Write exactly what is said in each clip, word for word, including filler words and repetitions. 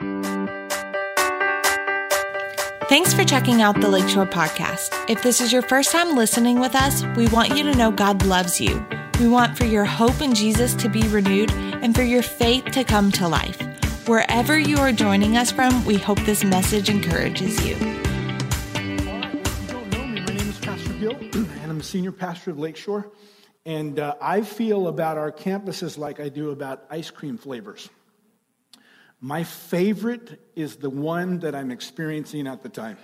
Thanks for checking out the Lakeshore Podcast. If this is your first time listening with us, we want you to know God loves you. We want for your hope in Jesus to be renewed and for your faith to come to life. Wherever you are joining us from, we hope this message encourages you. All right, well, if you don't know me, my name is Pastor Gil, and I'm a senior pastor of Lakeshore. And uh, I feel about our campuses like I do about ice cream flavors. My favorite is the one that I'm experiencing at the time.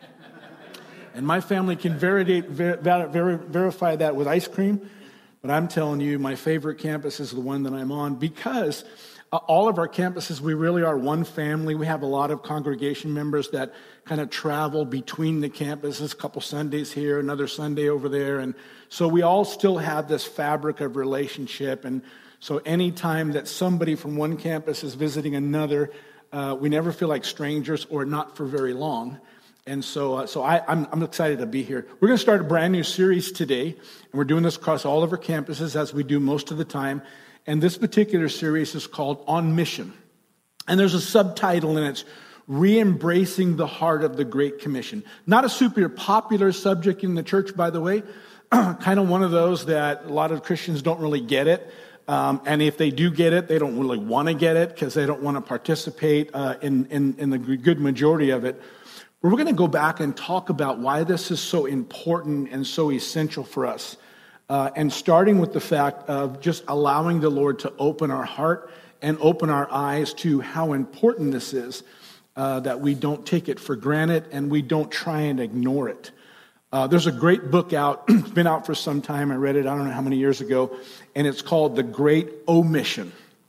And my family can validate, ver, ver, verify that with ice cream. But I'm telling you, my favorite campus is the one that I'm on because uh, all of our campuses, we really are one family. We have a lot of congregation members that kind of travel between the campuses, a couple Sundays here, another Sunday over there. And so we all still have this fabric of relationship. And so anytime that somebody from one campus is visiting another, uh, we never feel like strangers or not for very long. And so uh, so I, I'm, I'm excited to be here. We're going to start a brand new series today, and we're doing this across all of our campuses as we do most of the time. And this particular series is called On Mission. And there's a subtitle, and it's Re-Embracing the Heart of the Great Commission. Not a super popular subject in the church, by the way. Kind of one of those that a lot of Christians don't really get it. Um, and if they do get it, they don't really want to get it because they don't want to participate uh, in, in, in the good majority of it. But we're going to go back and talk about why this is so important and so essential for us. Uh, and starting with the fact of just allowing the Lord to open our heart and open our eyes to how important this is, uh, that we don't take it for granted and we don't try and ignore it. Uh, there's a great book out, it's been out for some time, I read it, I don't know how many years ago, and it's called The Great Omission.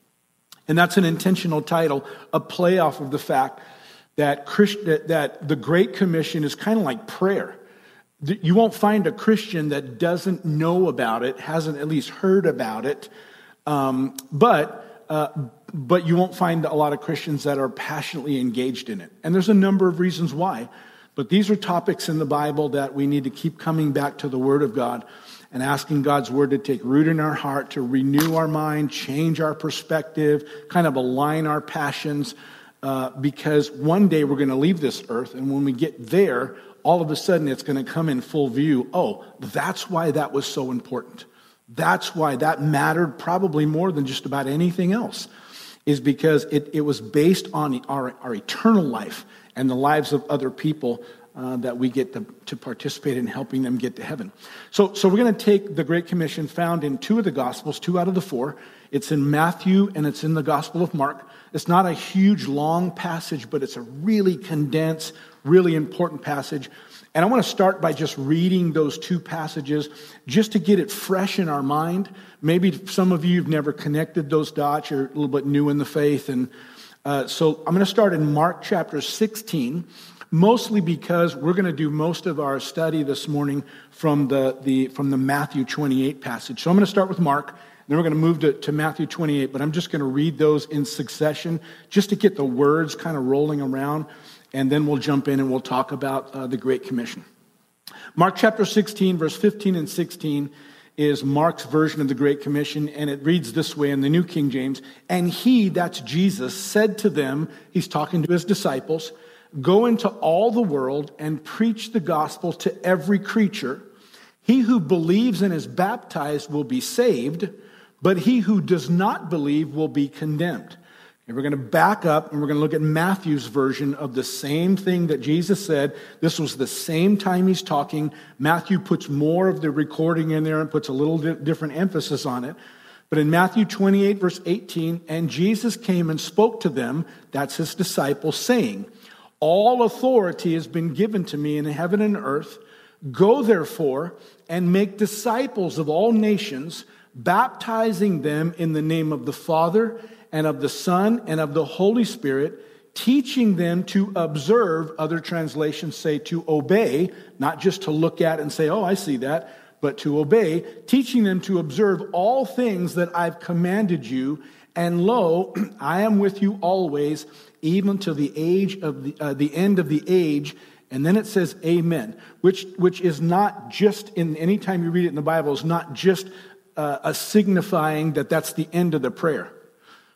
And that's an intentional title, a play off of the fact that, Christ, that, that the Great Commission is kind of like prayer. You won't find a Christian that doesn't know about it, hasn't at least heard about it, um, but uh, but you won't find a lot of Christians that are passionately engaged in it. And there's a number of reasons why. But these are topics in the Bible that we need to keep coming back to the Word of God and asking God's Word to take root in our heart, to renew our mind, change our perspective, kind of align our passions, uh, because one day we're going to leave this earth, and when we get there, all of a sudden it's going to come in full view. Oh, that's why that was so important. That's why that mattered probably more than just about anything else, is because it, it was based on our, our eternal life and the lives of other people uh, that we get to, to participate in helping them get to heaven. So, so we're going to take the Great Commission found in two of the Gospels, two out of the four. It's in Matthew and it's in the Gospel of Mark. It's not a huge, long passage, but it's a really condensed, really important passage. And I want to start by just reading those two passages just to get it fresh in our mind. Maybe some of you have never connected those dots. You're a little bit new in the faith, and Uh, so I'm going to start in Mark chapter sixteen, mostly because we're going to do most of our study this morning from the, the from the Matthew twenty-eight passage. So I'm going to start with Mark, then we're going to move to, to Matthew twenty-eight, but I'm just going to read those in succession just to get the words kind of rolling around, and then we'll jump in and we'll talk about uh, the Great Commission. Mark chapter sixteen, verse fifteen and sixteen is Mark's version of the Great Commission, and it reads this way in the New King James. And he, that's Jesus, said to them, he's talking to his disciples, go into all the world and preach the gospel to every creature. He who believes and is baptized will be saved, but he who does not believe will be condemned. And we're going to back up and we're going to look at Matthew's version of the same thing that Jesus said. This was the same time he's talking. Matthew puts more of the recording in there and puts a little di- different emphasis on it. But in Matthew twenty-eight, verse eighteen, and Jesus came and spoke to them, that's his disciples, saying, all authority has been given to me in heaven and earth. Go therefore and make disciples of all nations, baptizing them in the name of the Father and of the Son, and of the Holy Spirit, teaching them to observe, other translations say to obey, not just to look at and say, oh, I see that, but to obey, teaching them to observe all things that I've commanded you, and lo, I am with you always, even to the age of the, uh, the end of the age. And then it says amen, which, which is not just, in any time you read it in the Bible, is not just uh, a signifying that that's the end of the prayer.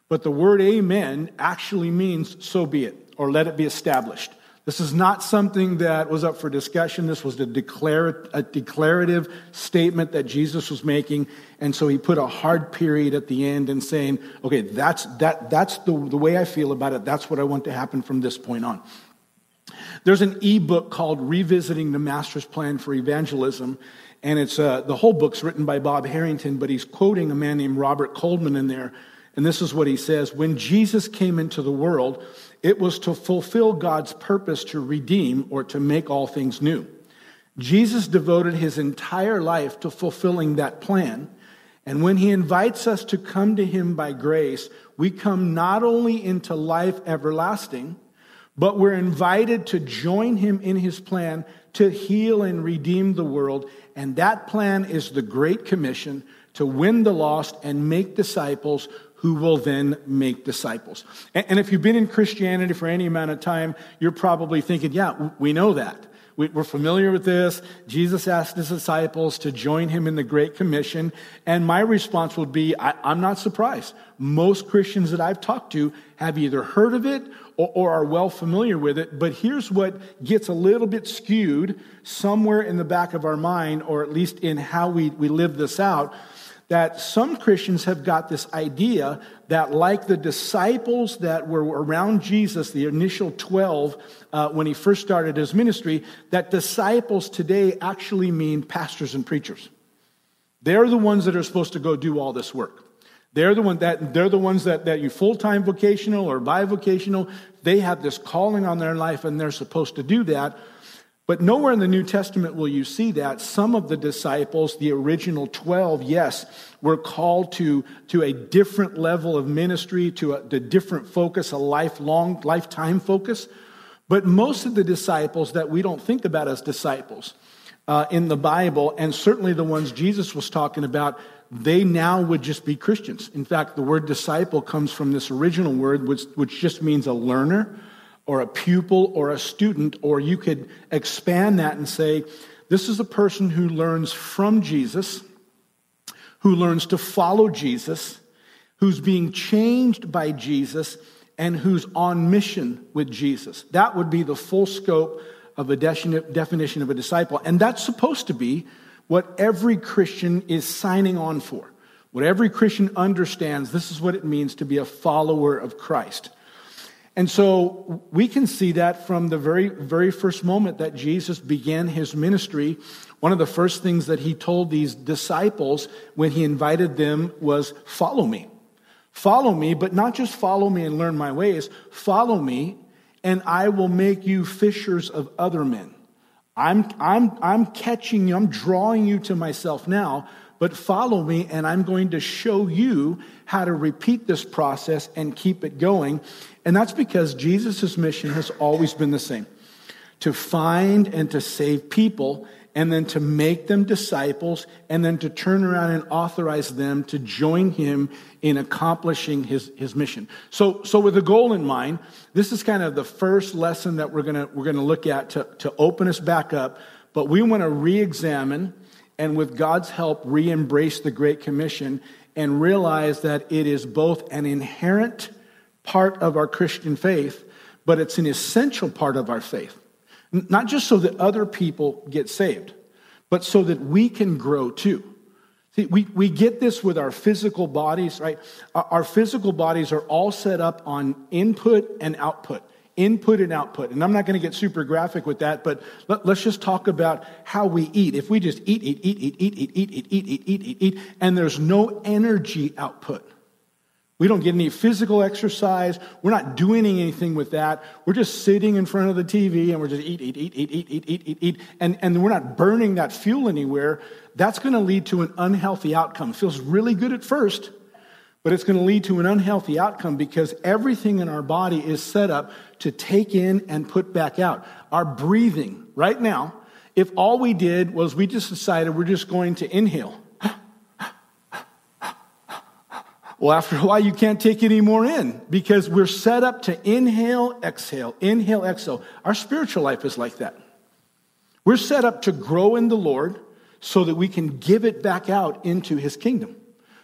But the word amen actually means so be it, or let it be established. This is not something that was up for discussion. This was a, declar- a declarative statement that Jesus was making. And so he put a hard period at the end and saying, okay, that's that that's the, the way I feel about it. That's what I want to happen from this point on. There's an ebook called Revisiting the Master's Plan for Evangelism. And it's uh, the whole book's written by Bob Harrington, but he's quoting a man named Robert Coleman in there. And this is what he says: when Jesus came into the world, it was to fulfill God's purpose to redeem or to make all things new. Jesus devoted his entire life to fulfilling that plan. And when he invites us to come to him by grace, we come not only into life everlasting, but we're invited to join him in his plan to heal and redeem the world. And that plan is the Great Commission, to win the lost and make disciples who will then make disciples. And if you've been in Christianity for any amount of time, you're probably thinking, yeah, we know that. We're familiar with this. Jesus asked his disciples to join him in the Great Commission. And my response would be, I, I'm not surprised. Most Christians that I've talked to have either heard of it or, or are well familiar with it. But here's what gets a little bit skewed somewhere in the back of our mind, or at least in how we, we live this out, that some Christians have got this idea that, like the disciples that were around Jesus, the initial twelve, uh, when he first started his ministry, that disciples today actually mean pastors and preachers. They're the ones that are supposed to go do all this work. They're the one that they're the ones that, that you full-time vocational or bivocational. They have this calling on their life, and they're supposed to do that. But nowhere in the New Testament will you see that. Some of the disciples, the original twelve, yes, were called to, to a different level of ministry, to a, a different focus, a lifelong, lifetime focus. But most of the disciples that we don't think about as disciples uh, in the Bible, and certainly the ones Jesus was talking about, they now would just be Christians. In fact, the word disciple comes from this original word, which, which just means a learner, or a pupil, or a student, or you could expand that and say, this is a person who learns from Jesus, who learns to follow Jesus, who's being changed by Jesus, and who's on mission with Jesus. That would be the full scope of a definition of a disciple. And that's supposed to be what every Christian is signing on for. What every Christian understands, this is what it means to be a follower of Christ. And so we can see that from the very, very first moment that Jesus began his ministry. One of the first things that he told these disciples when he invited them was, follow me. Follow me, but not just follow me and learn my ways. Follow me, and I will make you fishers of other men. I'm, I'm, I'm catching you, I'm drawing you to myself now, but follow me, and I'm going to show you how to repeat this process and keep it going. And that's because Jesus' mission has always been the same: to find and to save people, and then to make them disciples, and then to turn around and authorize them to join him in accomplishing his, his mission. So, so with a goal in mind, this is kind of the first lesson that we're gonna we're gonna look at to, to open us back up. But we want to re-examine, and with God's help, re-embrace the Great Commission and realize that it is both an inherent part of our Christian faith, but it's an essential part of our faith. Not just so that other people get saved, but so that we can grow too. See, we, we get this with our physical bodies, right? Our, our physical bodies are all set up on input and output. Input and output. And I'm not going to get super graphic with that, but let, let's just talk about how we eat. If we just eat, eat, eat, eat, eat, eat, eat, eat, eat, eat, eat, eat, eat, and there's no energy output. We don't get any physical exercise. We're not doing anything with that. We're just sitting in front of the T V and we're just eat, eat, eat, eat, eat, eat, eat, eat, eat. And, and we're not burning that fuel anywhere. That's going to lead to an unhealthy outcome. It feels really good at first, but it's going to lead to an unhealthy outcome because everything in our body is set up to take in and put back out. Our breathing right now, if all we did was we just decided we're just going to inhale. Well, after a while, you can't take any more in because we're set up to inhale, exhale, inhale, exhale. Our spiritual life is like that. We're set up to grow in the Lord so that we can give it back out into his kingdom.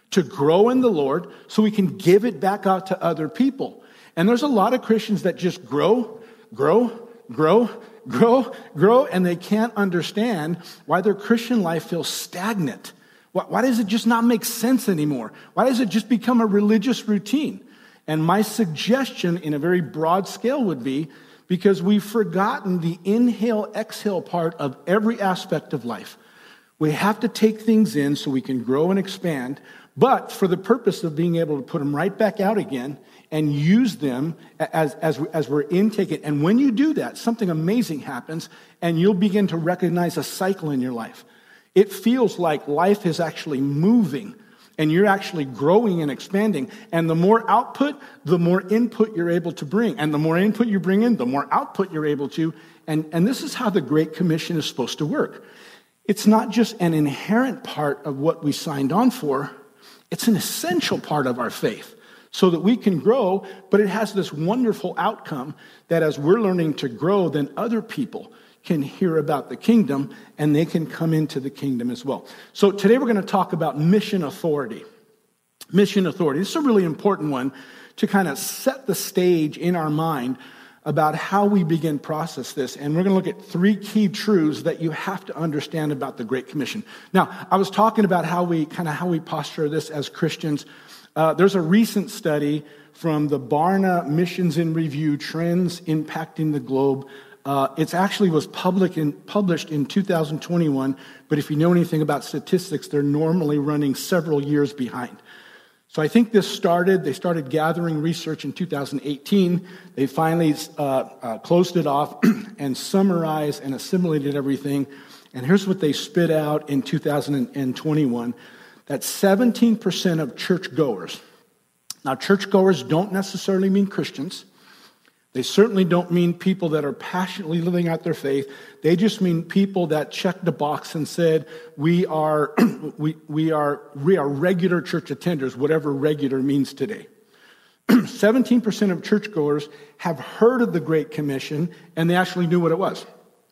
to grow in the Lord so we can give it back out to other people. And there's a lot of Christians that just grow, grow, grow, grow, grow, and they can't understand why their Christian life feels stagnant. Why, why does it just not make sense anymore? Why does it just become a religious routine? And my suggestion in a very broad scale would be because we've forgotten the inhale, exhale part of every aspect of life. We have to take things in so we can grow and expand, but for the purpose of being able to put them right back out again and use them as, as, as we're intaking. And when you do that, something amazing happens, and you'll begin to recognize a cycle in your life. It feels like life is actually moving, and you're actually growing and expanding. And the more output, the more input you're able to bring. And the more input you bring in, the more output you're able to. And, and this is how the Great Commission is supposed to work. It's not just an inherent part of what we signed on for. It's an essential part of our faith so that we can grow, but it has this wonderful outcome that as we're learning to grow, then other people can hear about the kingdom and they can come into the kingdom as well. So today we're going to talk about mission authority. Mission authority. This is a really important one to kind of set the stage in our mind about how we begin process this. And we're going to look at three key truths that you have to understand about the Great Commission. Now, I was talking about how we kind of how we posture this as Christians. Uh, there's a recent study from the Barna Missions in Review, Trends Impacting the Globe. Uh, it actually was public in, published in two thousand twenty-one, but if you know anything about statistics, they're normally running several years behind. So I think this started, they started gathering research in two thousand eighteen. They finally uh, uh, closed it off and summarized and assimilated everything. And here's what they spit out in two thousand twenty-one, that seventeen percent of churchgoers, now churchgoers don't necessarily mean Christians. They certainly don't mean people that are passionately living out their faith. They just mean people that checked the box and said, we are we we are we are regular church attenders, whatever regular means today. seventeen percent of churchgoers have heard of the Great Commission, and they actually knew what it was.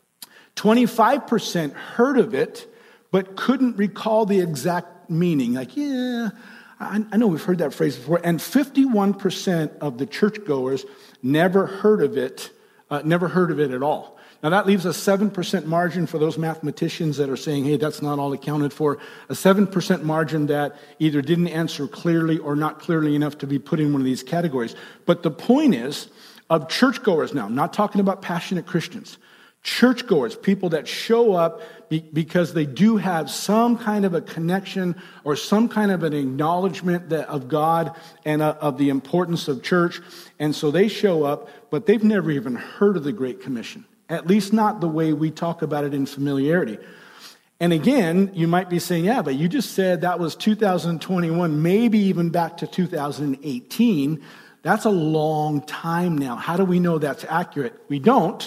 twenty-five percent heard of it, but couldn't recall the exact meaning. Like, yeah, I, I know we've heard that phrase before. And fifty-one percent of the churchgoers never heard of it, uh, never heard of it at all. Now that leaves a seven percent margin for those mathematicians that are saying, hey, that's not all accounted for. A seven percent margin that either didn't answer clearly or not clearly enough to be put in one of these categories. But the point is, of churchgoers now, not talking about passionate Christians, churchgoers, people that show up be, because they do have some kind of a connection or some kind of an acknowledgement that, of God and uh, of the importance of church. And so they show up, but they've never even heard of the Great Commission, at least not the way we talk about it in familiarity. And again, you might be saying, yeah, but you just said that was two thousand twenty-one, maybe even back to two thousand eighteen. That's a long time now. How do we know that's accurate? We don't.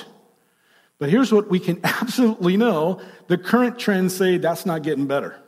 But here's what we can absolutely know. The current trends say that's not getting better.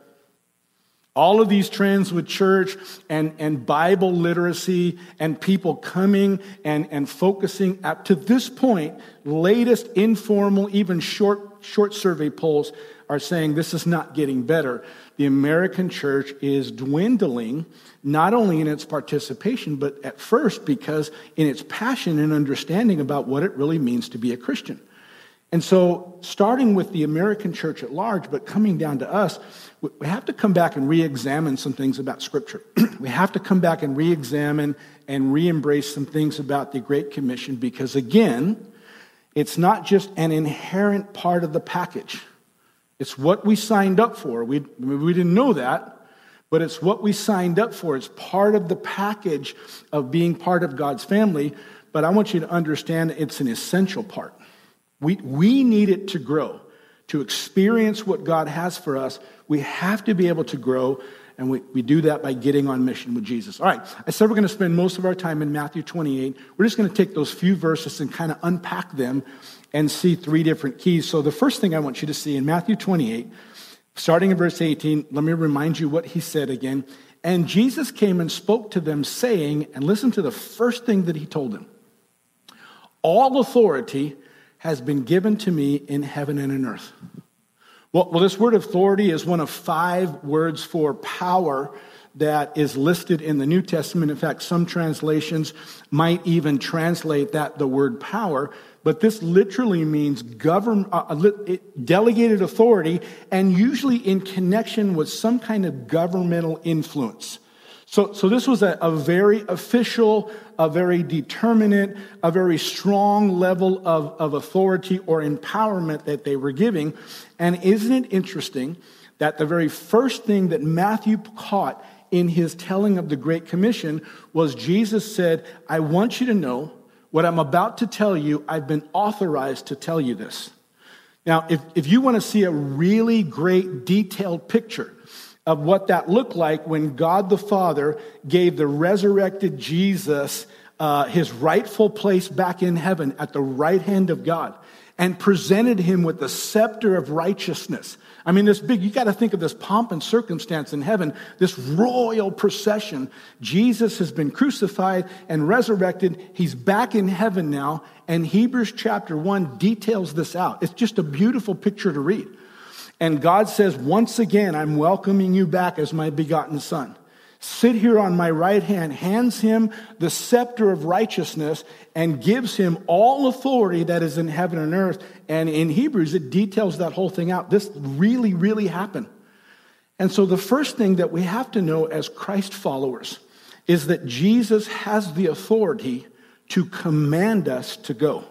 All of these trends with church and, and Bible literacy and people coming and, and focusing up to this point, latest informal, even short, short survey polls are saying this is not getting better. The American church is dwindling, not only in its participation, but at first because in its passion and understanding about what it really means to be a Christian. And so, starting with the American church at large, but coming down to us, we have to come back and re-examine some things about Scripture. We have to come back and re-examine and re-embrace some things about the Great Commission, because again, it's not just an inherent part of the package. It's what we signed up for. We, we didn't know that, but it's what we signed up for. It's part of the package of being part of God's family, but I want you to understand it's an essential part. We we need it to grow, to experience what God has for us. We have to be able to grow, and we, we do that by getting on mission with Jesus. All right, I said we're going to spend most of our time in Matthew twenty-eight. We're just going to take those few verses and kind of unpack them and see three different keys. So the first thing I want you to see in Matthew twenty-eight, starting in verse eighteen, let me remind you what he said again. And Jesus came and spoke to them, saying, and listen to the first thing that he told them, all authority has been given to me in heaven and in earth. Well, well, this word authority is one of five words for power that is listed in the New Testament. In fact, some translations might even translate that the word power, but this literally means govern, uh, delegated authority, and usually in connection with some kind of governmental influence. So, so this was a, a very official, a very determinate, a very strong level of, of authority or empowerment that they were giving. And isn't it interesting that the very first thing that Matthew caught in his telling of the Great Commission was Jesus said, I want you to know what I'm about to tell you, I've been authorized to tell you this. Now, if, if you want to see a really great detailed picture of what that looked like when God the Father gave the resurrected Jesus uh, his rightful place back in heaven at the right hand of God and presented him with the scepter of righteousness. I mean, this big, you got to think of this pomp and circumstance in heaven, this royal procession. Jesus has been crucified and resurrected. He's back in heaven now. And Hebrews chapter one details this out. It's just a beautiful picture to read. And God says, once again, I'm welcoming you back as my begotten son. Sit here on my right hand, hands him the scepter of righteousness, and gives him all authority that is in heaven and earth. And in Hebrews, it details that whole thing out. This really, really happened. And so the first thing that we have to know as Christ followers is that Jesus has the authority to command us to go.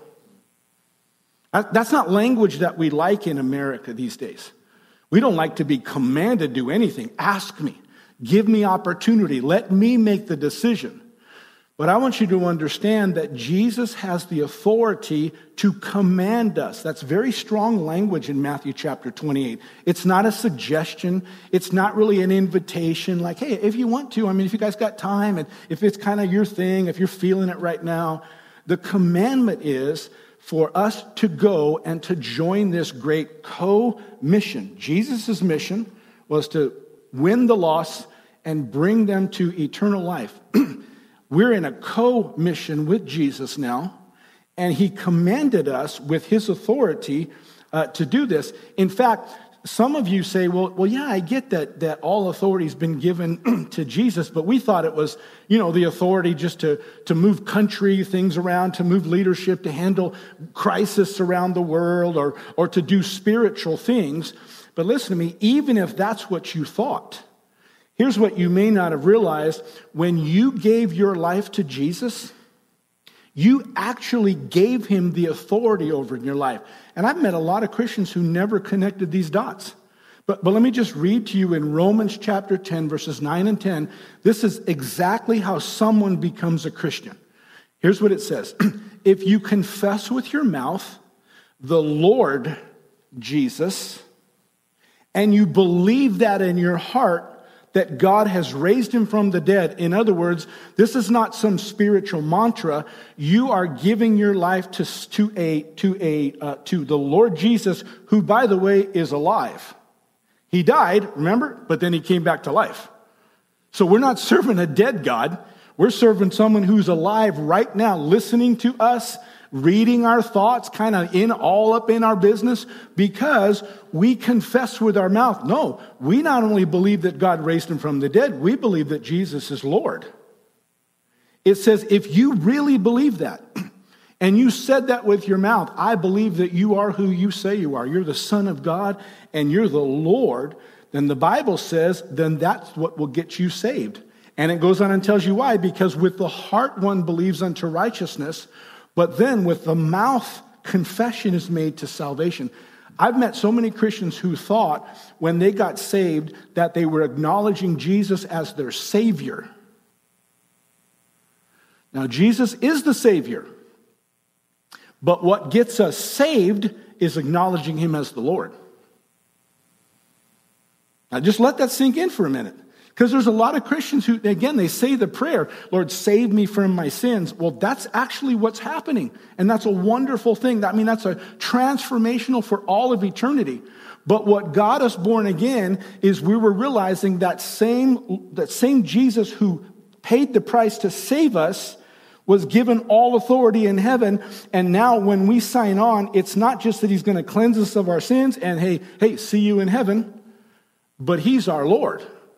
That's not language that we like in America these days. We don't like to be commanded to do anything. Ask me. Give me opportunity. Let me make the decision. But I want you to understand that Jesus has the authority to command us. That's very strong language in Matthew chapter twenty-eight. It's not a suggestion. It's not really an invitation like, hey, if you want to, I mean, if you guys got time and if it's kind of your thing, if you're feeling it right now, the commandment is for us to go and to join this great co-mission. Jesus' mission was to win the lost and bring them to eternal life. We're in a co-mission with Jesus now, and he commanded us with his authority uh, to do this. In fact, some of you say, well, well, yeah, I get that, that all authority has been given to Jesus, but we thought it was, you know, the authority just to, to move country things around, to move leadership, to handle crisis around the world, or, or to do spiritual things. But listen to me, even if that's what you thought, here's what you may not have realized. When you gave your life to Jesus, you actually gave him the authority over in your life. And I've met a lot of Christians who never connected these dots. But, but let me just read to you in Romans chapter ten, verses nine and ten. This is exactly how someone becomes a Christian. Here's what it says. If you confess with your mouth the Lord Jesus, and you believe that in your heart, that God has raised him from the dead. In other words, this is not some spiritual mantra. You are giving your life to, to, a, to, a, uh, to the Lord Jesus, who, by the way, is alive. He died, remember? But then he came back to life. So we're not serving a dead God. We're serving someone who's alive right now, listening to us, reading our thoughts, kind of in all up in our business, because we confess with our mouth. No, we not only believe that God raised him from the dead, we believe that Jesus is Lord. It says, if you really believe that, and you said that with your mouth, I believe that you are who you say you are. You're the Son of God, and you're the Lord. Then the Bible says, then that's what will get you saved. And it goes on and tells you why. Because with the heart one believes unto righteousness, but then with the mouth, confession is made to salvation. I've met so many Christians who thought when they got saved that they were acknowledging Jesus as their Savior. Now, Jesus is the Savior. But what gets us saved is acknowledging him as the Lord. Now, just let that sink in for a minute. Because there's a lot of Christians who, again, they say the prayer, Lord, save me from my sins. Well, that's actually what's happening. And that's a wonderful thing. I mean, that's a transformational for all of eternity. But what got us born again is we were realizing that same, that same Jesus who paid the price to save us was given all authority in heaven. And now when we sign on, it's not just that he's going to cleanse us of our sins and, hey, hey, see you in heaven, but he's our Lord.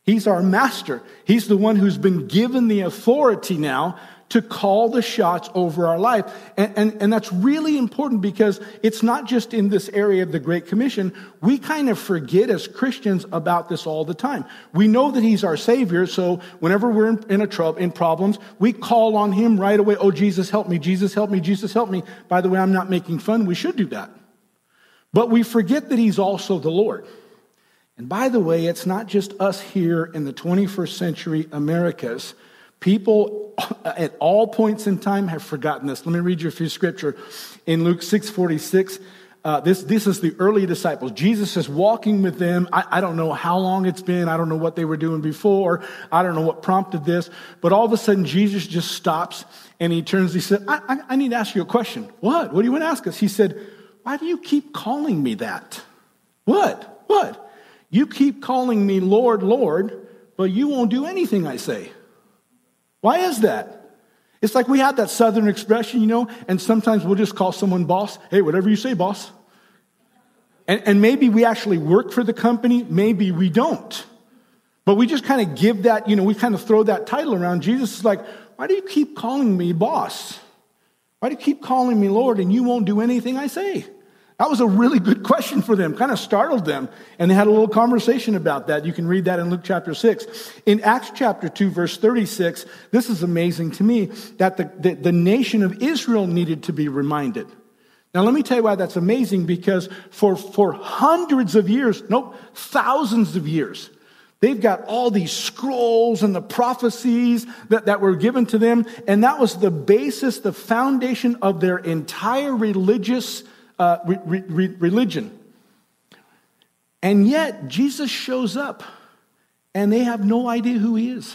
He's our master. He's the one who's been given the authority now to call the shots over our life. And, and, and that's really important because it's not just in this area of the Great Commission. We kind of forget as Christians about this all the time. We know that he's our Savior, so whenever we're in, in a trouble, in problems, we call on him right away. Oh, Jesus, help me, Jesus, help me, Jesus, help me. By the way, I'm not making fun. We should do that. But we forget that he's also the Lord. And by the way, it's not just us here in the twenty-first century Americas. People at all points in time have forgotten this. Let me read you a few scripture. In Luke six forty-six, uh, this, this is the early disciples. Jesus is walking with them. I, I don't know how long it's been. I don't know what they were doing before. I don't know what prompted this. But all of a sudden, Jesus just stops and he turns. He said, I, I, I need to ask you a question. What? What do you want to ask us? He said, why do you keep calling me that? What? What? You keep calling me Lord, Lord, but you won't do anything I say. Why is that? It's like we have that Southern expression, you know, and sometimes we'll just call someone boss. Hey, whatever you say, boss. And, and maybe we actually work for the company. Maybe we don't. But we just kind of give that, you know, we kind of throw that title around. Jesus is like, why do you keep calling me boss? Why do you keep calling me Lord and you won't do anything I say? That was a really good question for them, kind of startled them. And they had a little conversation about that. You can read that in Luke chapter six. In Acts chapter two, verse thirty-six, this is amazing to me, that the, the, the nation of Israel needed to be reminded. Now, let me tell you why that's amazing, because for, for hundreds of years, nope, thousands of years, they've got all these scrolls and the prophecies that, that were given to them. And that was the basis, the foundation of their entire religious Uh, re- re- religion. And yet, Jesus shows up, and they have no idea who he is.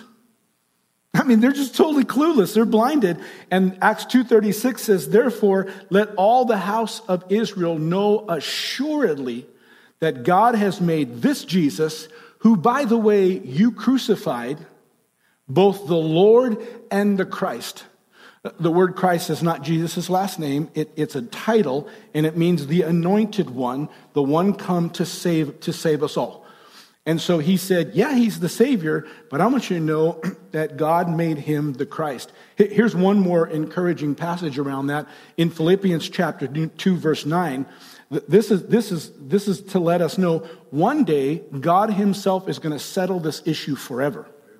I mean, they're just totally clueless. They're blinded. And Acts two thirty-six says, therefore, let all the house of Israel know assuredly that God has made this Jesus, who, by the way, you crucified, both the Lord and the Christ. The word Christ is not Jesus' last name. It, it's a title, and it means the anointed one, the one come to save to save us all. And so he said, yeah, he's the Savior, but I want you to know that God made him the Christ. Here's one more encouraging passage around that. In Philippians chapter two, verse nine, this is, this is, this is to let us know one day God himself is going to settle this issue forever.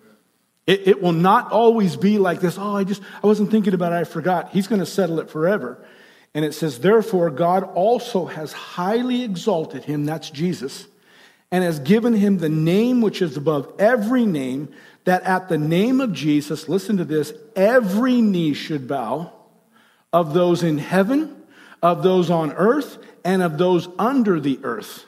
It, it will not always be like this. Oh, I just, I wasn't thinking about it. I forgot. He's going to settle it forever. And it says, therefore, God also has highly exalted him, that's Jesus, and has given him the name which is above every name, that at the name of Jesus, listen to this, every knee should bow, of those in heaven, of those on earth, and of those under the earth.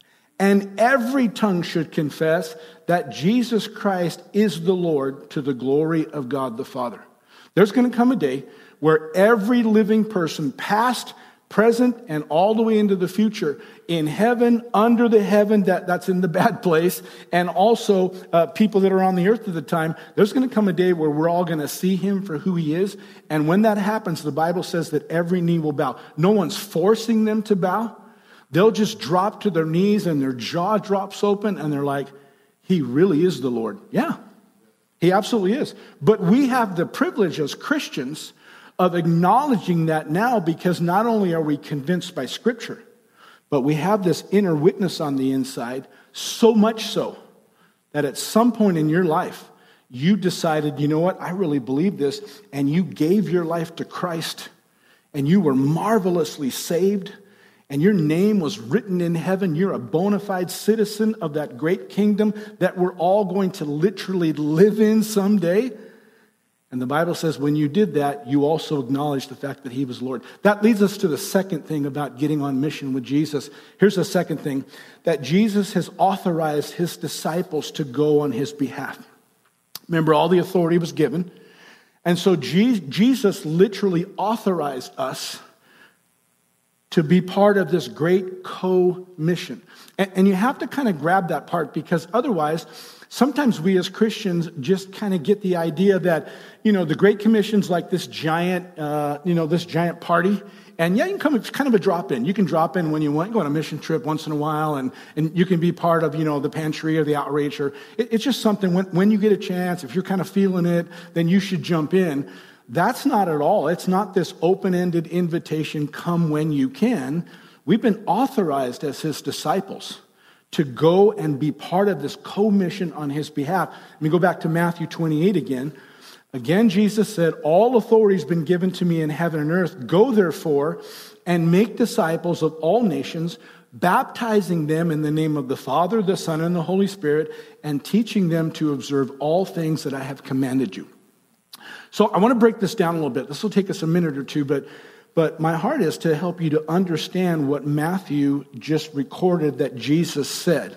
And every tongue should confess that Jesus Christ is the Lord, to the glory of God the Father. There's going to come a day where every living person, past, present, and all the way into the future, in heaven, under the heaven, that, that's in the bad place, and also uh, people that are on the earth at the time, there's going to come a day where we're all going to see him for who he is. And when that happens, the Bible says that every knee will bow. No one's forcing them to bow. They'll just drop to their knees and their jaw drops open and they're like, he really is the Lord. Yeah, he absolutely is. But we have the privilege as Christians of acknowledging that now, because not only are we convinced by Scripture, but we have this inner witness on the inside, so much so that at some point in your life, you decided, you know what, I really believe this, and you gave your life to Christ, and you were marvelously saved, and your name was written in heaven. You're a bona fide citizen of that great kingdom that we're all going to literally live in someday. And the Bible says when you did that, you also acknowledged the fact that he was Lord. That leads us to the second thing about getting on mission with Jesus. Here's the second thing, that Jesus has authorized his disciples to go on his behalf. Remember, all the authority was given. And so Jesus literally authorized us to be part of this great co-mission. And, and you have to kind of grab that part, because otherwise, sometimes we as Christians just kind of get the idea that, you know, the Great Commission's like this giant, uh, you know, this giant party. And yeah, you can come, it's kind of a drop-in. You can drop in when you want, you go on a mission trip once in a while, and, and you can be part of, you know, the pantry or the outreach, or it, it's just something when, when you get a chance, if you're kind of feeling it, then you should jump in. That's not at all. It's not this open-ended invitation, come when you can. We've been authorized as his disciples to go and be part of this co-mission on his behalf. Let me go back to Matthew twenty-eight again. Again, Jesus said, all authority has been given to me in heaven and earth. Go therefore and make disciples of all nations, baptizing them in the name of the Father, the Son, and the Holy Spirit, and teaching them to observe all things that I have commanded you. So I want to break this down a little bit. This will take us a minute or two, but, but my heart is to help you to understand what Matthew just recorded that Jesus said.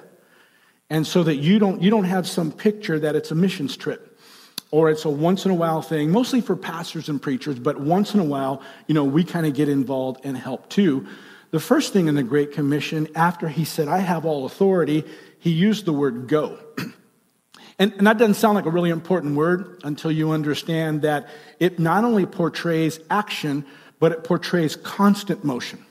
And so that you don't, you don't have some picture that it's a missions trip or it's a once-in-a-while thing, mostly for pastors and preachers, but once in a while, you know, we kind of get involved and help too. The first thing in the Great Commission, after he said, I have all authority, he used the word go. And, and that doesn't sound like a really important word until you understand that it not only portrays action, but it portrays constant motion.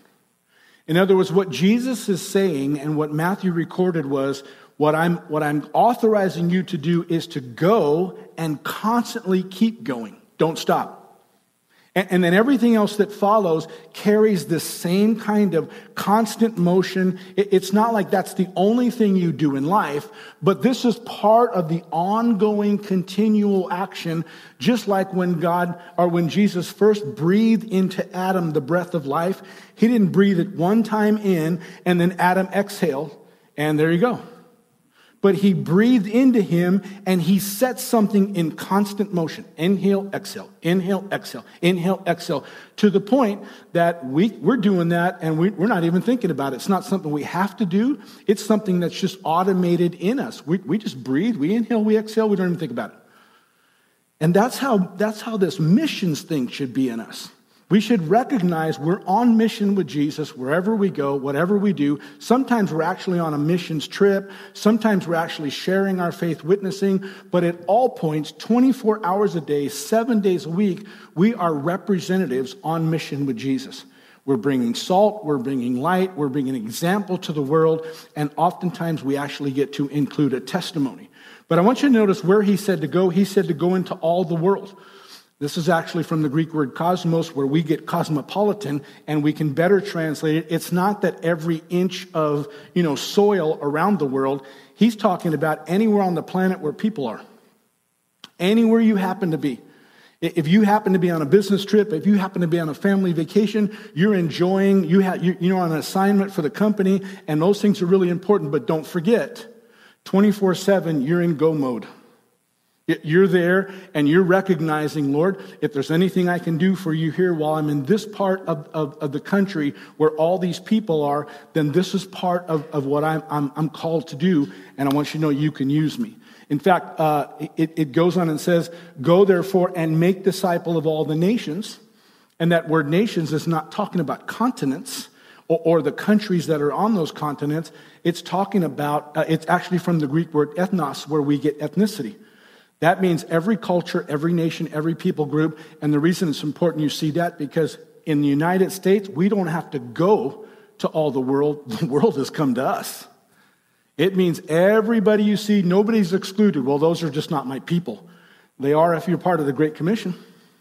In other words, what Jesus is saying and what Matthew recorded was, what I'm, what I'm authorizing you to do is to go and constantly keep going. Don't stop. And, and then everything else that follows carries this same kind of constant motion. It, it's not like that's the only thing you do in life, but this is part of the ongoing, continual action, just like when God, or when Jesus first breathed into Adam the breath of life. He didn't breathe it one time in, and then Adam exhaled, and there you go. But he breathed into him, and he set something in constant motion. Inhale, exhale, inhale, exhale, inhale, exhale, to the point that we, we're doing that, and we, we're not even thinking about it. It's not something we have to do. It's something that's just automated in us. We, we just breathe, we inhale, we exhale, we don't even think about it. And that's how, that's how this missions thing should be in us. We should recognize we're on mission with Jesus wherever we go, whatever we do. Sometimes we're actually on a missions trip. Sometimes we're actually sharing our faith, witnessing. But at all points, twenty-four hours a day, seven days a week, we are representatives on mission with Jesus. We're bringing salt, we're bringing light, we're bringing an example to the world, and oftentimes we actually get to include a testimony. But I want you to notice where he said to go. He said to go into all the world. This is actually from the Greek word cosmos, where we get cosmopolitan, and we can better translate it. It's not that every inch of, you know, soil around the world. He's talking about anywhere on the planet where people are. Anywhere you happen to be. If you happen to be on a business trip, if you happen to be on a family vacation, you're enjoying, you have, you, you're on an assignment for the company, and those things are really important. But don't forget, twenty-four seven, you're in go mode. You're there and you're recognizing, Lord, if there's anything I can do for you here while I'm in this part of, of, of the country where all these people are, then this is part of, of what I'm, I'm, I'm called to do, and I want you to know you can use me. In fact, uh, it, it goes on and says, go therefore and make disciple of all the nations. And that word nations is not talking about continents or, or the countries that are on those continents. It's talking about, uh, it's actually from the Greek word ethnos, where we get ethnicity. That means every culture, every nation, every people group. And the reason it's important you see that, because in the United States, we don't have to go to all the world. The world has come to us. It means everybody you see, nobody's excluded. Well, those are just not my people. They are if you're part of the Great Commission.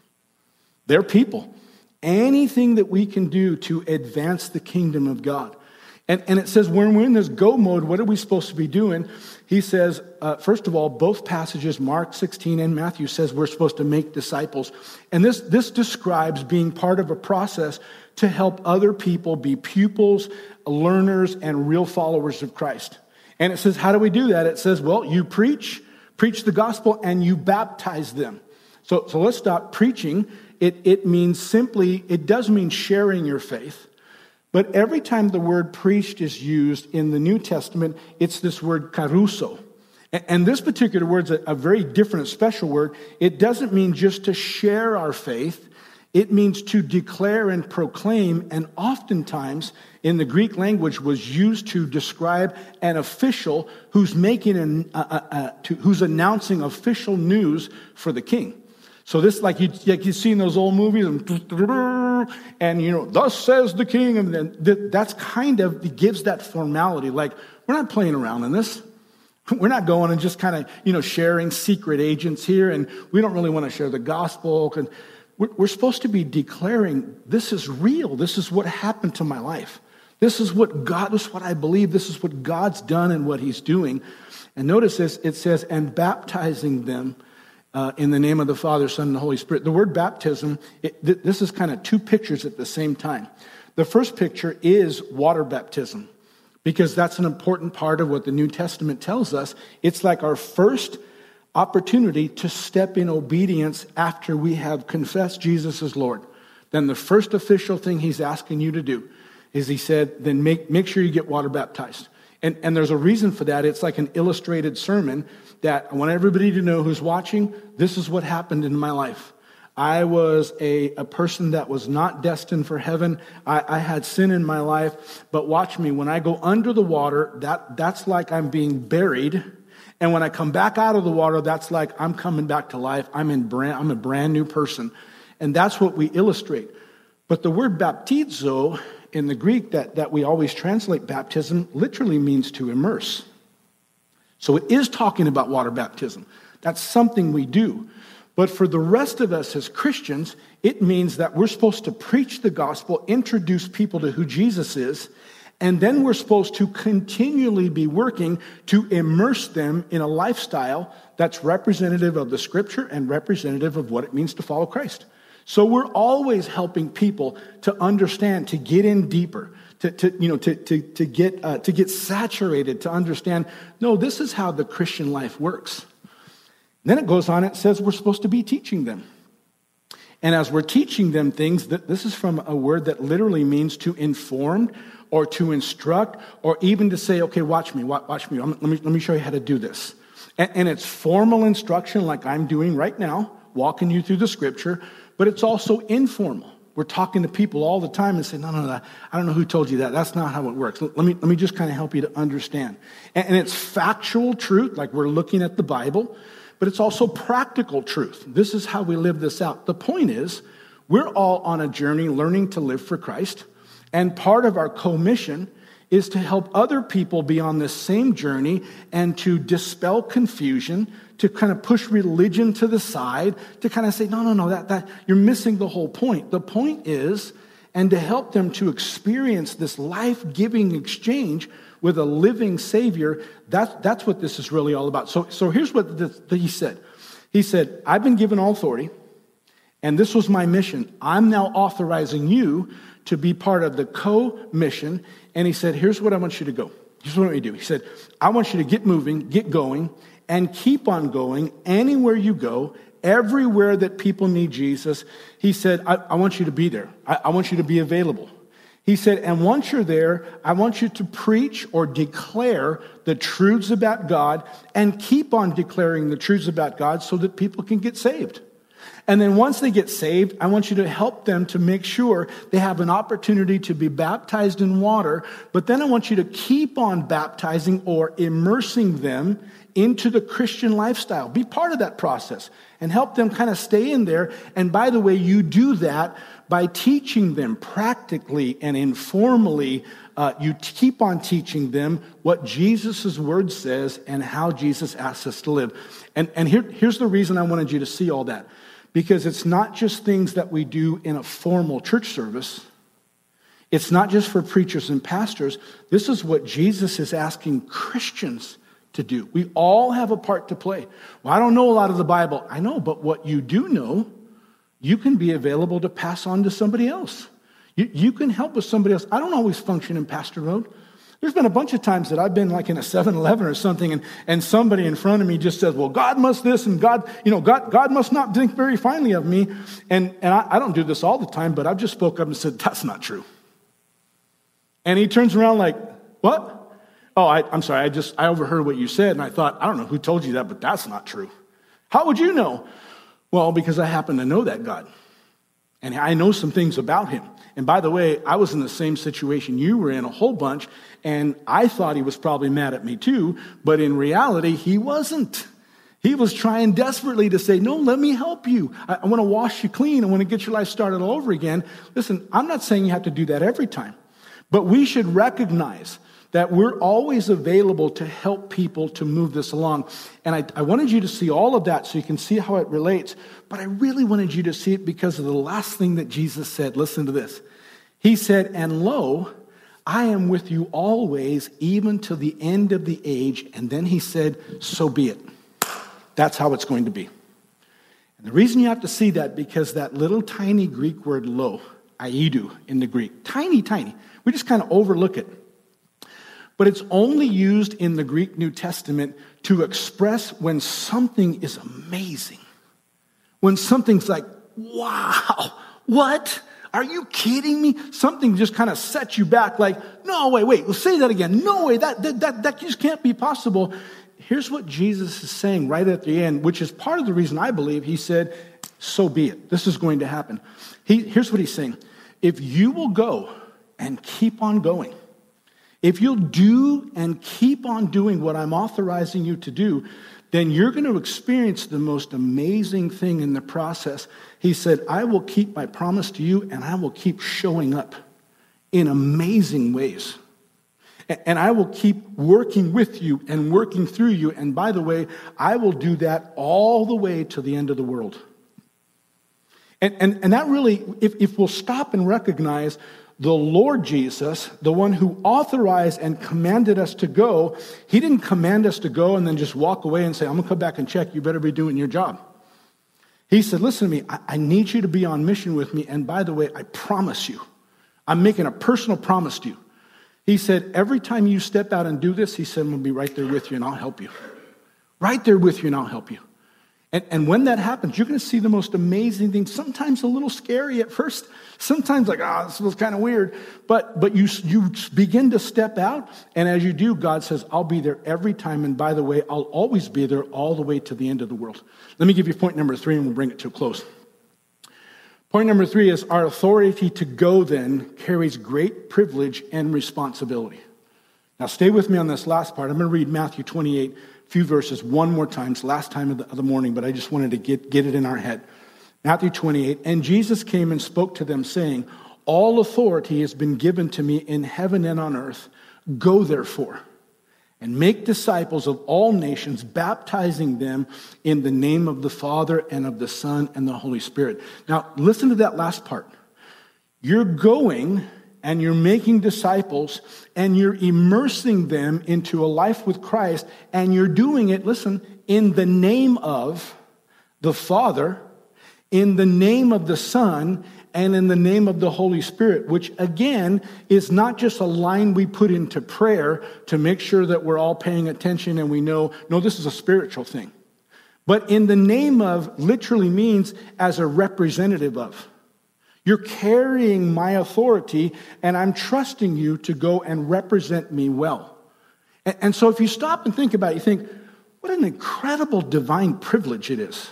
They're people. Anything that we can do to advance the kingdom of God. And, and it says when we're in this go mode, what are we supposed to be doing? He says, uh, first of all, both passages, Mark sixteen and Matthew, says we're supposed to make disciples. And this, this describes being part of a process to help other people be pupils, learners, and real followers of Christ. And it says, how do we do that? It says, well, you preach, preach the gospel, and you baptize them. So, so let's stop preaching. It, it means simply, it does mean sharing your faith. But every time the word preached is used in the New Testament, it's this word caruso. And this particular word is a very different, special word. It doesn't mean just to share our faith. It means to declare and proclaim, and oftentimes in the Greek language was used to describe an official who's making an, uh, uh, uh, to, who's announcing official news for the king. So this, like you, like you see in those old movies, and, and you know, thus says the king, and then that's kind of, it gives that formality. Like, we're not playing around in this. We're not going and just kind of, you know, sharing secret agents here, and we don't really want to share the gospel. And we're, we're supposed to be declaring, this is real. This is what happened to my life. This is what God, this is what I believe. This is what God's done and what he's doing. And notice this, it says, and baptizing them uh, in the name of the Father, Son, and the Holy Spirit. The word baptism, it, th- this is kind of two pictures at the same time. The first picture is water baptism, because that's an important part of what the New Testament tells us. It's like our first opportunity to step in obedience after we have confessed Jesus as Lord. Then the first official thing he's asking you to do is, he said, then make, make sure you get water baptized. And, and there's a reason for that. It's like an illustrated sermon that I want everybody to know who's watching, this is what happened in my life. I was a, a person that was not destined for heaven. I, I had sin in my life. But watch me, when I go under the water, that, that's like I'm being buried. And when I come back out of the water, that's like I'm coming back to life. I'm in brand, I'm a brand new person. And that's what we illustrate. But the word baptizo in the Greek that, that we always translate baptism literally means to immerse. So it is talking about water baptism. That's something we do. But for the rest of us as Christians, it means that we're supposed to preach the gospel, introduce people to who Jesus is, and then we're supposed to continually be working to immerse them in a lifestyle that's representative of the Scripture and representative of what it means to follow Christ. So we're always helping people to understand, to get in deeper, to, to you know, to to to get uh, to get saturated, to understand. No, this is how the Christian life works. Then it goes on, it says we're supposed to be teaching them. And as we're teaching them things, this is from a word that literally means to inform or to instruct, or even to say, okay, watch me, watch me, let me, let me show you how to do this. And, and it's formal instruction like I'm doing right now, walking you through the Scripture, but it's also informal. We're talking to people all the time and say, no, no, no, I don't know who told you that. That's not how it works. Let me, let me just kind of help you to understand. And, and it's factual truth, like we're looking at the Bible, but it's also practical truth. This is how we live this out. The point is, we're all on a journey learning to live for Christ, and part of our commission is to help other people be on this same journey and to dispel confusion, to kind of push religion to the side, to kind of say, no, no, no, that, that you're missing the whole point. The point is, and to help them to experience this life-giving exchange with a living Savior. That's, that's what this is really all about. So, so here's what the, the, he said. He said, I've been given all authority, and this was my mission. I'm now authorizing you to be part of the co-mission. And he said, here's what I want you to go. Here's what I want you to do. He said, I want you to get moving, get going, and keep on going anywhere you go, everywhere that people need Jesus. He said, I, I want you to be there. I, I want you to be available. He said, and once you're there, I want you to preach or declare the truths about God and keep on declaring the truths about God so that people can get saved. And then once they get saved, I want you to help them to make sure they have an opportunity to be baptized in water. But then I want you to keep on baptizing or immersing them into the Christian lifestyle. Be part of that process and help them kind of stay in there. And by the way, you do that by teaching them practically and informally. Uh, you keep on teaching them what Jesus' word says and how Jesus asks us to live. And, and here, here's the reason I wanted you to see all that. Because it's not just things that we do in a formal church service. It's not just for preachers and pastors. This is what Jesus is asking Christians to do. We all have a part to play. Well, I don't know a lot of the Bible. I know, but what you do know, you can be available to pass on to somebody else. You, you can help with somebody else. I don't always function in pastor mode. There's been a bunch of times that I've been like in a seven eleven or something, and, and somebody in front of me just says, well, God must this, and God, you know, God, God must not think very finely of me. And, and I, I don't do this all the time, but I've just spoke up and said, that's not true. And he turns around like, what? Oh, I, I'm sorry, I just, I overheard what you said, and I thought, I don't know who told you that, but that's not true. How would you know? Well, because I happen to know that God. And I know some things about him. And by the way, I was in the same situation you were in a whole bunch, and I thought he was probably mad at me too, but in reality, he wasn't. He was trying desperately to say, no, let me help you. I, I want to wash you clean. I want to get your life started all over again. Listen, I'm not saying you have to do that every time, but we should recognize that we're always available to help people to move this along. And I, I wanted you to see all of that so you can see how it relates. But I really wanted you to see it because of the last thing that Jesus said. Listen to this. He said, and lo, I am with you always, even to the end of the age. And then he said, so be it. That's how it's going to be. And the reason you have to see that, because that little tiny Greek word lo, aidu in the Greek, tiny, tiny. We just kind of overlook it. But it's only used in the Greek New Testament to express when something is amazing. When something's like, wow, what? Are you kidding me? Something just kind of sets you back like, no, wait, wait, we'll say that again. No way, that, that, that, that just can't be possible. Here's what Jesus is saying right at the end, which is part of the reason I believe he said, so be it. This is going to happen. He, here's what he's saying. If you will go and keep on going, if you'll do and keep on doing what I'm authorizing you to do, then you're going to experience the most amazing thing in the process. He said, I will keep my promise to you, and I will keep showing up in amazing ways. And I will keep working with you and working through you. And by the way, I will do that all the way to the end of the world. And, and, and that really, if, if we'll stop and recognize the Lord Jesus, the one who authorized and commanded us to go, he didn't command us to go and then just walk away and say, I'm going to come back and check. You better be doing your job. He said, listen to me, I, I need you to be on mission with me. And by the way, I promise you, I'm making a personal promise to you. He said, every time you step out and do this, he said, I'm going to be right there with you and I'll help you. Right there with you and I'll help you. And, and when that happens, you're going to see the most amazing things, sometimes a little scary at first, sometimes like, oh, this was kind of weird. But but you, you begin to step out, and as you do, God says, I'll be there every time. And by the way, I'll always be there all the way to the end of the world. Let me give you point number three, and we'll bring it to a close. Point number three is our authority to go then carries great privilege and responsibility. Now stay with me on this last part. I'm going to read Matthew twenty-eight, a few verses one more time. It's the last time of the, of the morning, but I just wanted to get, get it in our head. Matthew twenty-eight, and Jesus came and spoke to them, saying, all authority has been given to me in heaven and on earth. Go therefore and make disciples of all nations, baptizing them in the name of the Father and of the Son and the Holy Spirit. Now, listen to that last part. You're going and you're making disciples and you're immersing them into a life with Christ, and you're doing it, listen, in the name of the Father, in the name of the Son, and in the name of the Holy Spirit, which again is not just a line we put into prayer to make sure that we're all paying attention and we know, no, this is a spiritual thing. But in the name of literally means as a representative of. You're carrying my authority, and I'm trusting you to go and represent me well. And, and so if you stop and think about it, you think, what an incredible divine privilege it is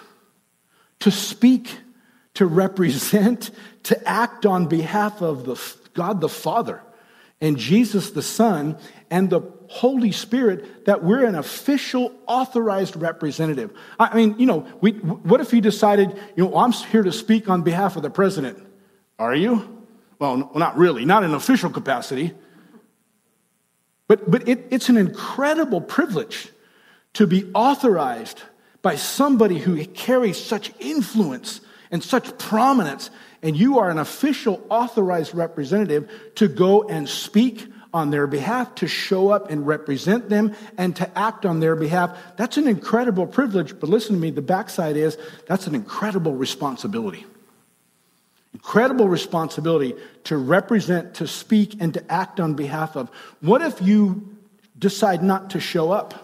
to speak, to represent, to act on behalf of the God the Father and Jesus the Son and the Holy Spirit, that we're an official authorized representative. I mean, you know, we, what if you decided, you know, I'm here to speak on behalf of the president? Are you? Well, no, not really, not in official capacity. But, but it, it's an incredible privilege to be authorized by somebody who carries such influence and such prominence, and you are an official authorized representative to go and speak on their behalf, to show up and represent them, and to act on their behalf. That's an incredible privilege, but listen to me, the backside is that's an incredible responsibility. Incredible responsibility to represent, to speak, and to act on behalf of. What if you decide not to show up?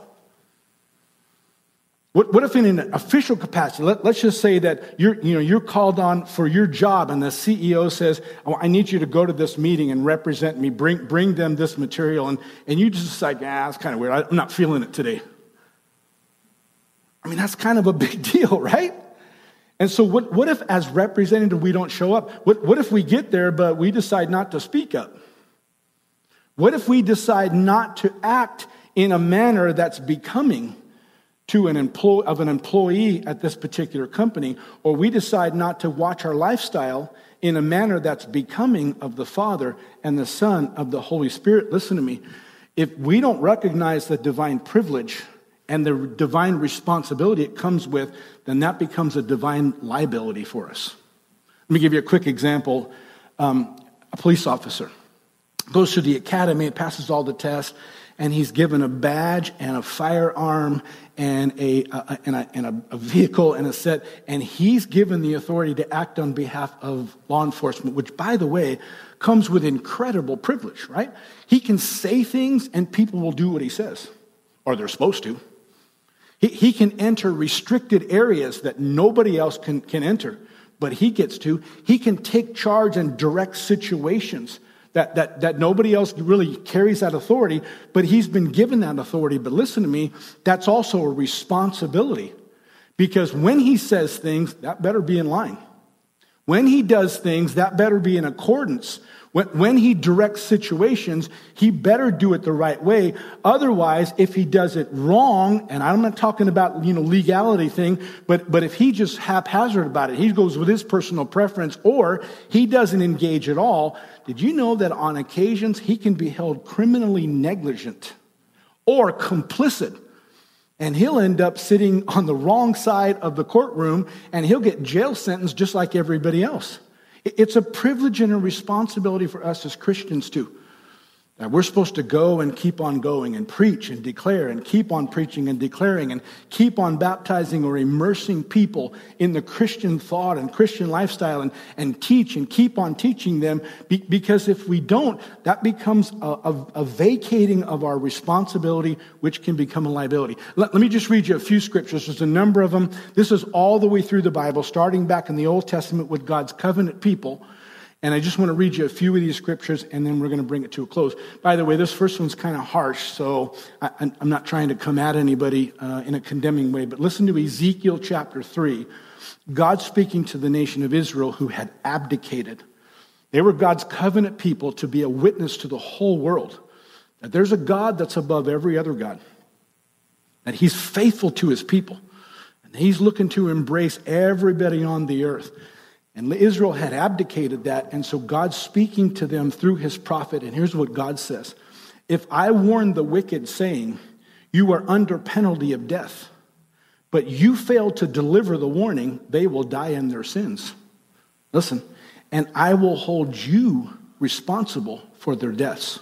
What, what if in an official capacity, let, let's just say that you're, you know, you're called on for your job and the C E O says, oh, I need you to go to this meeting and represent me, bring, bring them this material, and, and you just decide, ah, that's kind of weird, I'm not feeling it today. I mean, that's kind of a big deal, right? And so what, what if as representative we don't show up? What, what if we get there but we decide not to speak up? What if we decide not to act in a manner that's becoming to an employee of an employee at this particular company, or we decide not to watch our lifestyle in a manner that's becoming of the Father and the Son of the Holy Spirit? Listen to me. If we don't recognize the divine privilege and the divine responsibility it comes with, then that becomes a divine liability for us. Let me give you a quick example. Um, a police officer goes to the academy and passes all the tests, and he's given a badge and a firearm and a, a, and, a, and a, a vehicle and a set, and he's given the authority to act on behalf of law enforcement, which, by the way, comes with incredible privilege, right? He can say things and people will do what he says, or they're supposed to. He, he can enter restricted areas that nobody else can, can enter, but he gets to. He can take charge and direct situations That, that, that nobody else really carries that authority, but he's been given that authority. But listen to me, that's also a responsibility. Because when he says things, that better be in line. When he does things, that better be in accordance. When, when he directs situations, he better do it the right way. Otherwise, if he does it wrong, and I'm not talking about, you know, legality thing, but, but if he just haphazard about it, he goes with his personal preference, or he doesn't engage at all, did you know that on occasions he can be held criminally negligent or complicit? And he'll end up sitting on the wrong side of the courtroom, and he'll get jail sentence just like everybody else. It's a privilege and a responsibility for us as Christians too. That we're supposed to go and keep on going and preach and declare and keep on preaching and declaring and keep on baptizing or immersing people in the Christian thought and Christian lifestyle and, and teach and keep on teaching them. Be, because if we don't, that becomes a, a, a vacating of our responsibility, which can become a liability. Let, let me just read you a few scriptures. There's a number of them. This is all the way through the Bible, starting back in the Old Testament with God's covenant people. And I just want to read you a few of these scriptures, and then we're going to bring it to a close. By the way, this first one's kind of harsh, so I, I'm not trying to come at anybody uh, in a condemning way. But listen to Ezekiel chapter three. God speaking to the nation of Israel who had abdicated. They were God's covenant people to be a witness to the whole world. That there's a God that's above every other God. That he's faithful to his people. And he's looking to embrace everybody on the earth. And Israel had abdicated that, and so God's speaking to them through his prophet, and here's what God says. If I warn the wicked, saying, you are under penalty of death, but you fail to deliver the warning, they will die in their sins. Listen, and I will hold you responsible for their deaths.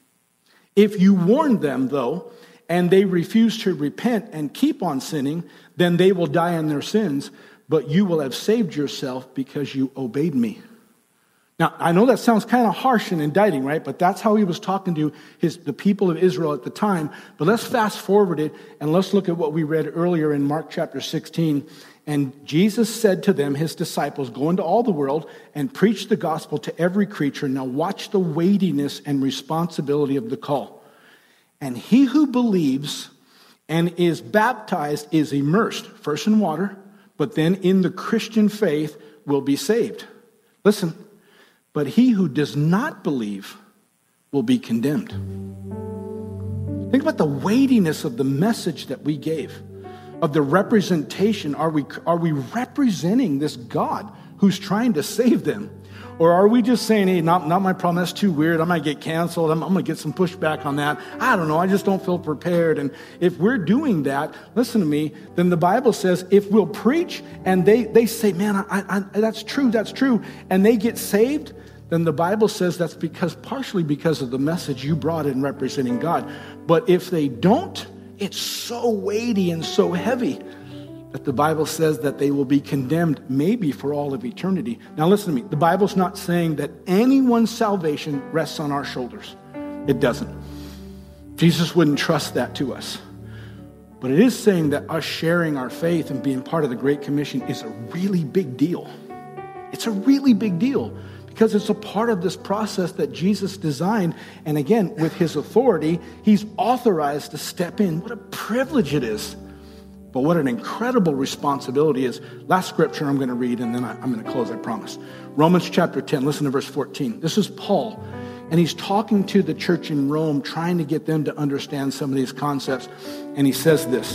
If you warn them, though, and they refuse to repent and keep on sinning, then they will die in their sins, but you will have saved yourself because you obeyed me. Now, I know that sounds kind of harsh and indicting, right? But that's how he was talking to his the people of Israel at the time. But let's fast forward it, and let's look at what we read earlier in Mark chapter sixteen. And Jesus said to them, his disciples, go into all the world and preach the gospel to every creature. Now watch the weightiness and responsibility of the call. And he who believes and is baptized is immersed, first in water, but then in the Christian faith will be saved. Listen, but he who does not believe will be condemned. Think about the weightiness of the message that we gave, of the representation. Are we, are we representing this God who's trying to save them? Or are we just saying, hey, not, not my problem, that's too weird, I might get canceled, I'm, I'm going to get some pushback on that. I don't know, I just don't feel prepared. And if we're doing that, listen to me, then the Bible says if we'll preach and they, they say, man, I, I, that's true, that's true, and they get saved, then the Bible says that's because partially because of the message you brought in representing God. But if they don't, it's so weighty and so heavy that the Bible says that they will be condemned maybe for all of eternity. Now listen to me. The Bible's not saying that anyone's salvation rests on our shoulders. It doesn't. Jesus wouldn't trust that to us. But it is saying that us sharing our faith and being part of the Great Commission is a really big deal. It's a really big deal because it's a part of this process that Jesus designed. And again, with his authority, he's authorized to step in. What a privilege it is But what an incredible responsibility is. Last scripture I'm going to read, and then I, I'm going to close, I promise. Romans chapter ten, listen to verse fourteen. This is Paul, and he's talking to the church in Rome, trying to get them to understand some of these concepts. And he says this,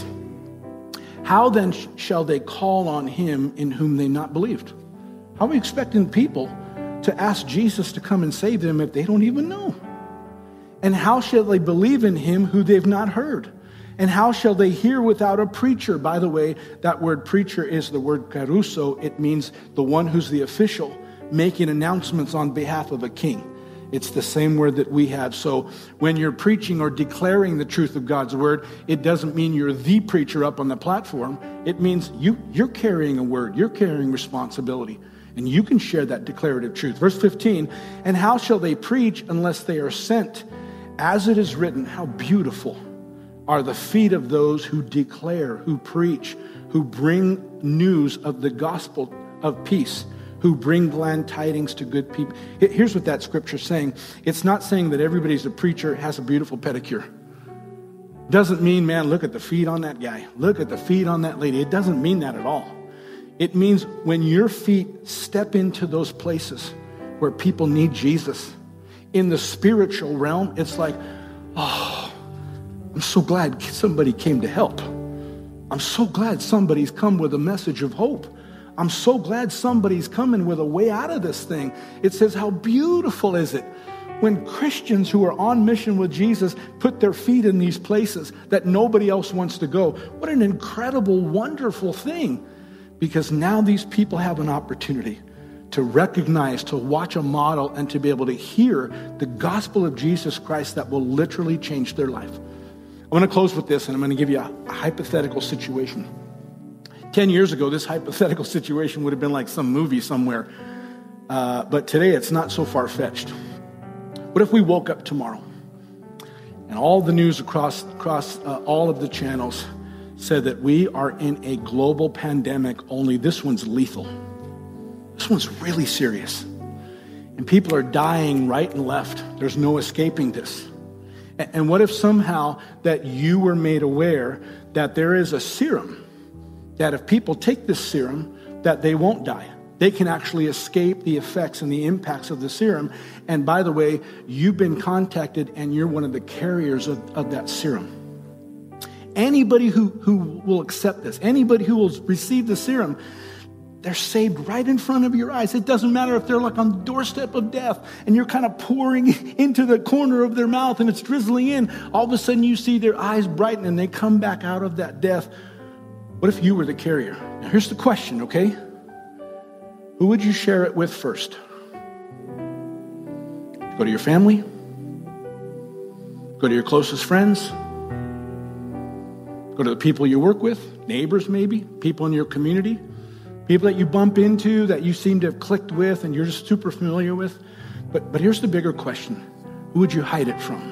how then shall they call on him in whom they not believed? How are we expecting people to ask Jesus to come and save them if they don't even know? And how shall they believe in him who they've not heard? And how shall they hear without a preacher? By the way, that word preacher is the word kerusso. It means the one who's the official, making announcements on behalf of a king. It's the same word that we have. So when you're preaching or declaring the truth of God's word, it doesn't mean you're the preacher up on the platform. It means you, you're carrying a word. You're carrying responsibility. And you can share that declarative truth. Verse fifteen, and how shall they preach unless they are sent? As it is written, how beautiful are the feet of those who declare, who preach, who bring news of the gospel of peace, who bring glad tidings to good people. Here's what that scripture's saying. It's not saying that everybody's a preacher, has a beautiful pedicure. Doesn't mean, man, look at the feet on that guy. Look at the feet on that lady. It doesn't mean that at all. It means when your feet step into those places where people need Jesus, in the spiritual realm, it's like, oh, I'm so glad somebody came to help. I'm so glad somebody's come with a message of hope. I'm so glad somebody's coming with a way out of this thing. It says, how beautiful is it when Christians who are on mission with Jesus put their feet in these places that nobody else wants to go. What an incredible, wonderful thing. Because now these people have an opportunity to recognize, to watch a model, and to be able to hear the gospel of Jesus Christ that will literally change their life. I want to close with this, and I'm going to give you a, a hypothetical situation. Ten years ago, this hypothetical situation would have been like some movie somewhere. Uh, but today, it's not so far-fetched. What if we woke up tomorrow, and all the news across, across uh, all of the channels said that we are in a global pandemic, only this one's lethal. This one's really serious. And people are dying right and left. There's no escaping this. And what if somehow that you were made aware that there is a serum, that if people take this serum, that they won't die. They can actually escape the effects and the impacts of the serum. And by the way, you've been contacted and you're one of the carriers of, of that serum. Anybody who, who will accept this, anybody who will receive the serum, they're saved right in front of your eyes. It doesn't matter if they're like on the doorstep of death and you're kind of pouring into the corner of their mouth and it's drizzling in. All of a sudden you see their eyes brighten and they come back out of that death. What if you were the carrier? Now here's the question, okay? Who would you share it with first? Go to your family? Go to your closest friends? Go to the people you work with? Neighbors maybe? People in your community? People that you bump into, that you seem to have clicked with and you're just super familiar with. But, but here's the bigger question. Who would you hide it from?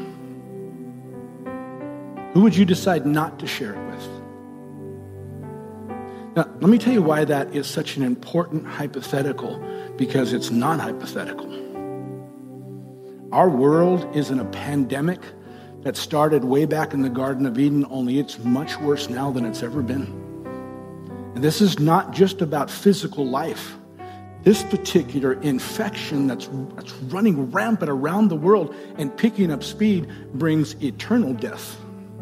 Who would you decide not to share it with? Now, let me tell you why that is such an important hypothetical, because it's not hypothetical. Our world is in a pandemic that started way back in the Garden of Eden, only it's much worse now than it's ever been. And this is not just about physical life. This particular infection that's, that's running rampant around the world and picking up speed brings eternal death.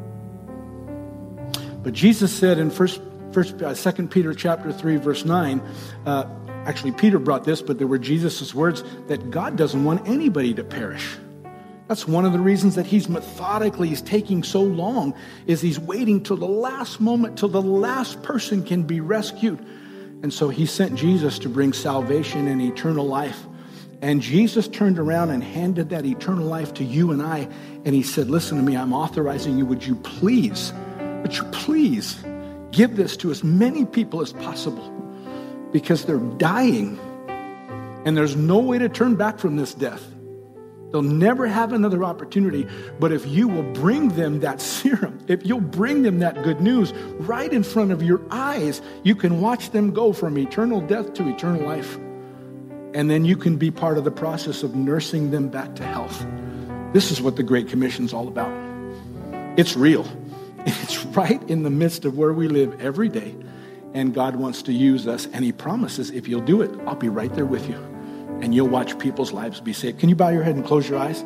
But Jesus said in First, First, uh, Second Peter chapter three, verse nine, uh, actually Peter brought this, but they were Jesus' words, that God doesn't want anybody to perish. That's one of the reasons that he's methodically, he's taking so long, is he's waiting till the last moment, till the last person can be rescued. And so he sent Jesus to bring salvation and eternal life. And Jesus turned around and handed that eternal life to you and I. And he said, listen to me, I'm authorizing you. Would you please, would you please give this to as many people as possible? Because they're dying. And there's no way to turn back from this death. They'll never have another opportunity. But if you will bring them that serum, if you'll bring them that good news right in front of your eyes, you can watch them go from eternal death to eternal life. And then you can be part of the process of nursing them back to health. This is what the Great Commission's all about. It's real. And it's right in the midst of where we live every day. And God wants to use us. And he promises, if you'll do it, I'll be right there with you. And you'll watch people's lives be saved. Can you bow your head and close your eyes?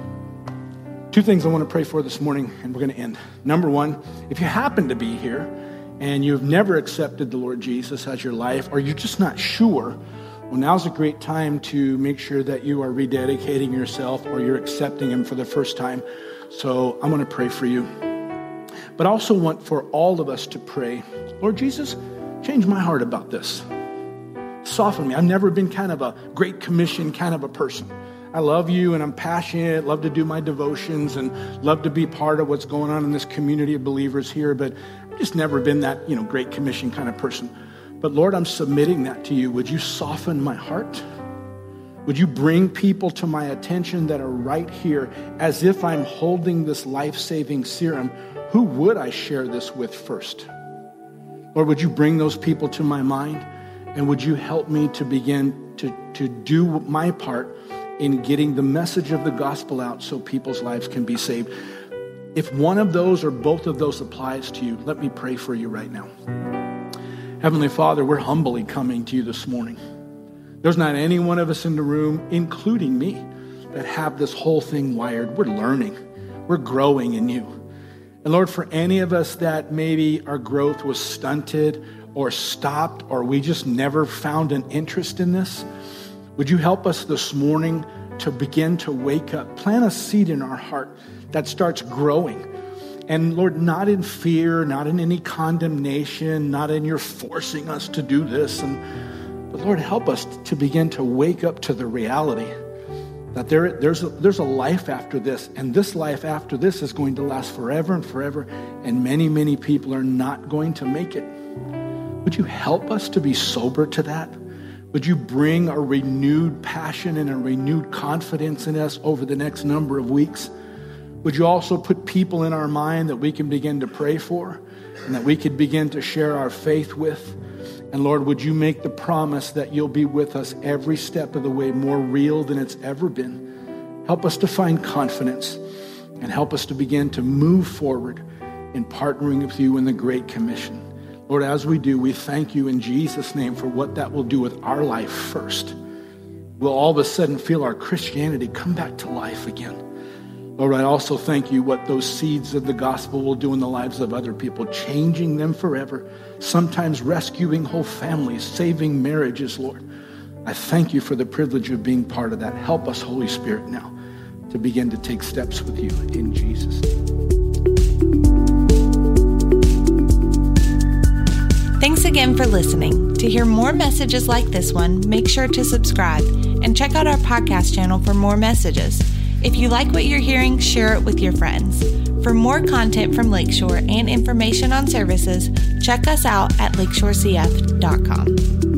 Two things I want to pray for this morning, and we're going to end. Number one, if you happen to be here and you've never accepted the Lord Jesus as your life, or you're just not sure, well, now's a great time to make sure that you are rededicating yourself or you're accepting him for the first time. So I'm going to pray for you. But I also want for all of us to pray, Lord Jesus, change my heart about this. Soften me. I've never been kind of a Great Commission kind of a person. I love you and I'm passionate, love to do my devotions and love to be part of what's going on in this community of believers here, but I've just never been that, you know, Great Commission kind of person. But Lord, I'm submitting that to you. Would you soften my heart? Would you bring people to my attention that are right here as if I'm holding this life-saving serum? Who would I share this with first? Lord, would you bring those people to my mind? And would you help me to begin to, to do my part in getting the message of the gospel out so people's lives can be saved? If one of those or both of those applies to you, let me pray for you right now. Heavenly Father, we're humbly coming to you this morning. There's not any one of us in the room, including me, that have this whole thing wired. We're learning. We're growing in you. And Lord, for any of us that maybe our growth was stunted or stopped, or we just never found an interest in this, would you help us this morning to begin to wake up, plant a seed in our heart that starts growing. And Lord, not in fear, not in any condemnation, not in your forcing us to do this. And, but Lord, help us to begin to wake up to the reality that there, there's, a, there's a life after this. And this life after this is going to last forever and forever. And many, many people are not going to make it. Would you help us to be sober to that? Would you bring a renewed passion and a renewed confidence in us over the next number of weeks? Would you also put people in our mind that we can begin to pray for and that we could begin to share our faith with? And Lord, would you make the promise that you'll be with us every step of the way more real than it's ever been? Help us to find confidence and help us to begin to move forward in partnering with you in the Great Commission. Lord, as we do, we thank you in Jesus' name for what that will do with our life first. We'll all of a sudden feel our Christianity come back to life again. Lord, I also thank you what those seeds of the gospel will do in the lives of other people, changing them forever, sometimes rescuing whole families, saving marriages, Lord. I thank you for the privilege of being part of that. Help us, Holy Spirit, now to begin to take steps with you in Jesus' name. Thanks again for listening. To hear more messages like this one, make sure to subscribe and check out our podcast channel for more messages. If you like what you're hearing, share it with your friends. For more content from Lakeshore and information on services, check us out at lakeshore c f dot com.